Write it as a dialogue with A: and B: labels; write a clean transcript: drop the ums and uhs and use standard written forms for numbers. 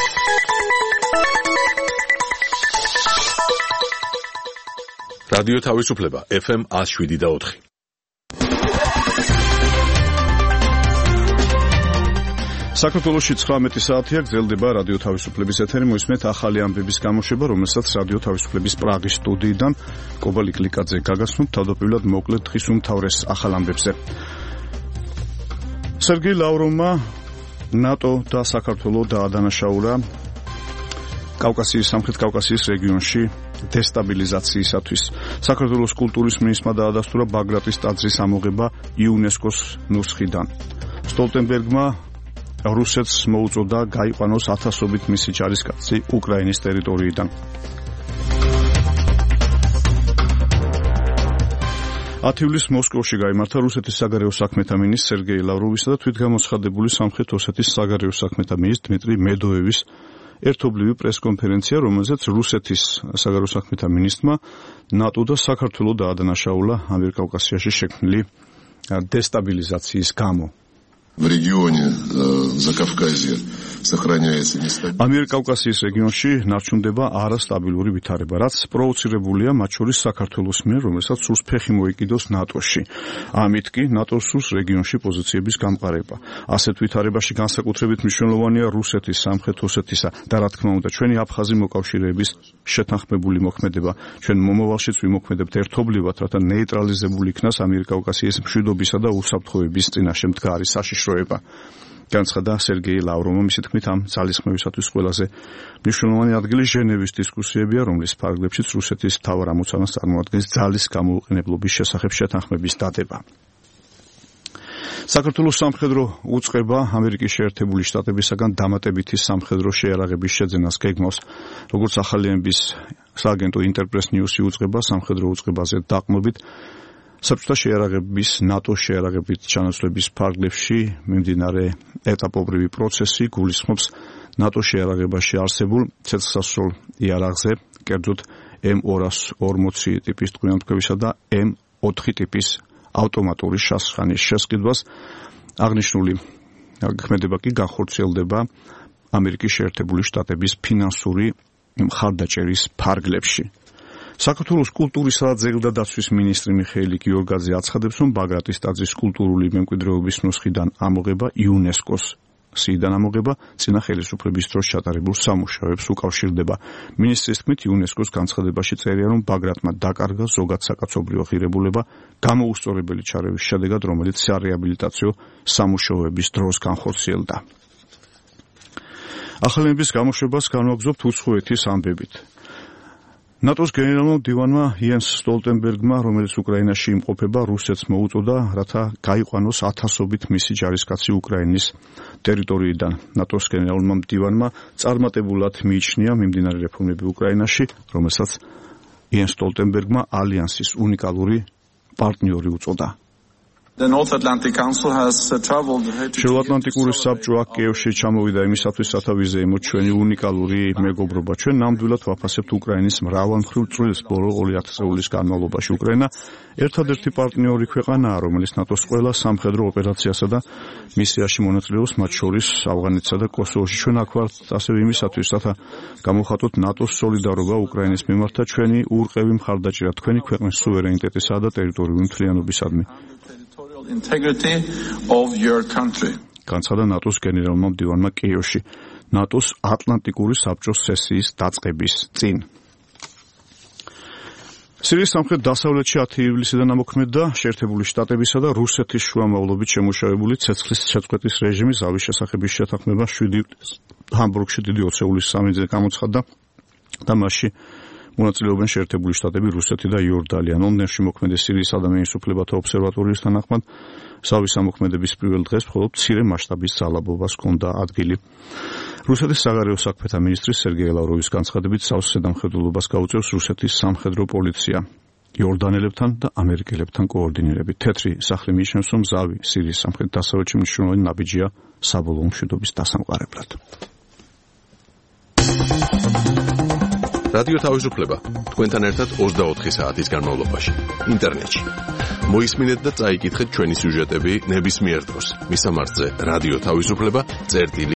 A: რადიო თავისუფლება FM 107.4.
B: საქართველოში 19 საათია გრძელდება რადიო თავისუფლების ეთერი. მოისმენთ ახალი ამბების გამოშვება, რომელსაც რადიო თავისუფლების პრაღის სტუდიიდან კობალი კლიკაძე გაგაცნობთ. თავდაპირველად მოკლედ დღის უმთავრეს ახალ ამბებზე. სერგეი ლავროვმა ნატო და საქართველოს დაადანაშაულა კავკასიის სამხრეთ კავკასიის რეგიონში დესტაბილიზაციისათვის. საქართველოს კულტურის მინისტრმა დაადასტურა ბაგრატის ტაძრის ამოღება იუნესკოს ნუსხიდან. სტოლტენბერგმა რუსეთს მოუწოდა გაიყვანოს ათასობით მისი ჯარისკაცი უკრაინის ტერიტორიიდან. 10 ივლისს მოსკოვში გაიმართა რუსეთის საგარეო საქმეთა მინისტრ სერგეი ლავროვისა და თვითგამოცხადებული სამხრეთ ოსეთის საგარეო საქმეთა მინისტრ დმიტრი მედოევის ერთობლივი პრესკონფერენცია, რომელზეც რუსეთის საგარეო საქმეთა მინისტრმა ნატო და საქართველოს დაადანაშაულა ამიერკავკასიაში შექმნილი დესტაბილიზაციის გამო.
C: В регионе Закавказья сохраняется нестабильность.
B: ამიერკავკასიის რეგიონში ნარჩუნდება არასტაბილური ვითარება, რაც პროვოცირებულია მათ შორის საქართველოს მიერ, რომელსაც სურს ფეხი მოიკიდოს ნატოში. ამით კი ნატოს სურს რეგიონში პოზიციების გამყარება. ასეთ ვითარებაში განსაკუთრებით მნიშვნელოვანია რუსეთის, სამხრეთ ოსეთისა და რა თქმა უნდა ჩვენი აფხაზი მოკავშირეების შეთანხმებული მოქმედება. ჩვენ მომავალშიც ვიმოქმედებთ ერთობლივად, რათა ნეიტრალიზებული იქნას ამიერკავკასიის მშვიდობისა და უსაფრთხოების წინაშე მდგარი საშიშროება. განცხადა სერგეი ლავროვმა. მისი თქმით, ამ ძალისხმევისათვის ყველაზე მნიშვნელოვანი ადგილი ჟენევის დისკუსიებია, რომლის ფარგლებშიც რუსეთის მთავარ ამოცანას წარმოადგენს ძალის გამოუყენებლობის შესახებ შეთანხმების დადება. საქართველოს სამხედრო უწყება ამერიკის შეერთებული შტატებისაგან დამატებითი სამხედრო შეიარაღების შეძენას გეგმავს. როგორც ახალი ამბის სააგენტო ინტერპრეს ნიუსი უწყება სამხედრო უწყებაზე დაყრდნობით საბჭოთა შეიარაღების ნატოს შეიარაღებით ჩანაცვლების ფარგლებში მიმდინარე ეტაპობრივი პროცესი გულისხმობს ნატოს შეიარაღებაში არსებულ ცეცხლსასროლ იარაღზე, კერძოდ M240 ტიპის ტყვიამთქვევისა და M4 ტიპის ავტომატური შასხანის შესყიდვას. აღნიშნული ქმედება კი განხორციელდება ამერიკის შეერთებული შტატების ფინანსური მხარდაჭერის ფარგლებში. საქართველოს კულტურისა და ძეგლდაცვის მინისტრი მიხეილი გიორგაძე აცხადებს, რომ ბაგრატის ტაძრის კულტურული მემკვიდრეობის ნუსხიდან ამოღება იუნესკოს სიიდან ამოღება წინა ხელისუფლების დროს ჩატარებულ სამუშაოებს უკავშირდება. მინისტრის თქმით, იუნესკოს განცხადებაში წერია, რომ ბაგრატმა დაკარგა ზოგად საკაცობრიო ღირებულება გამოუსწორებელი ჩარევის შედეგად, რომელიც სარეაბილიტაციო სამუშაოების დროს განხორციელდა. ახალი ამბების გამოშვებას განვაგრძობთ უცხოეთის ამბებით. ნატოს გენერალურმა მდივანმა იენს სტოლტენბერგმა, რომელიც უკრაინაში იმყოფება, რუსეთს მოუწოდა, რათა გაიყვანოს ათასობით მისი ჯარისკაცი უკრაინის ტერიტორიიდან. ნატოს გენერალურმა მდივანმა წარმატებულად მიიჩნია მიმდინარე რეფორმები უკრაინაში, რომელსაც იენს სტოლტენბერგმა ალიანსის უნიკალური პარტნიორი უწოდა. შეუატლანტიკური საბჭო აქ კიევში ჩამოვიდა იმისათვის, რათა ვიზეიმოთ ჩვენი უნიკალური მეგობრობა. ჩვენ ნამდვილად ვაფასებთ უკრაინის მრავალმხრივ წვლილს ბოლო 2000 წლის განმავლობაში. უკრაინა ერთადერთი პარტნიორი ქვეყანაა, რომელიც ნატოს ყველა სამხედრო ოპერაციასა და მისიაში მონაწილეობს, მათ შორის ავღანეთსა და კოსოვოში. ჩვენ აქ ვართ ასევე იმისათვის, რათა გამოვხატოთ ნატოს სოლიდარობა უკრაინის მიმართ და ჩვენი ურყევი მხარდაჭერა თქვენი ქვეყნის სუვერენიტეტისა და ტერიტორიული მთლიანობისადმი.
C: Integrity of your country.
B: განცხადა ნატოს გენერალურმა მდივანმა კიევში ნატოს ატლანტიკური საბჭოს სესიის დაწყების წინ. სირიის სამხრეთ დასავლეთში 10 ივლისიდან ამოქმედდა შეერთებული შტატებისა და რუსეთის შუამავლობით შემუშავებული ცეცხლის შეწყვეტის რეჟიმის ზავის შესახების შეთანხმება 7 ჰამბურგში დიდი ოცეულის სამინზე გამოცხადდა და მასში მონაწილეობენ შეერთებული შტატები, რუსეთი და იორდანია. ლონდონში მოქმედი სირიის ადამიანის უფლებათა ობსერვატორიის თანახმად ზავის ამოქმედების პირველ დღეს მხოლოდ მცირე მასშტაბის ძალადობას ჰქონდა ადგილი. რუსეთის საგარეო საქმეთა მინისტრის სერგეი ლავროვის განცხადებით, ზავს ზედამხედველობას გაუწევს რუსეთის სამხედრო პოლიცია. იორდანელებთან და ამერიკელებთან კოორდინირებით. თეთრი სახლი მიიჩნევს, რომ ზავი სირიის სამხრეთ დასავლეთში მნიშვნელოვანი ნაბიჯია საბოლოო მშვიდობის დასამყარებლად.
A: რადიო თავისუფლება თქვენთან ერთად 24 საათის განმავლობაში ინტერნეტში. მოისმინეთ და წაიკითხეთ ჩვენი სიუჟეტები ნებისმიერ დროს. მისამართზე რადიო თავისუფლება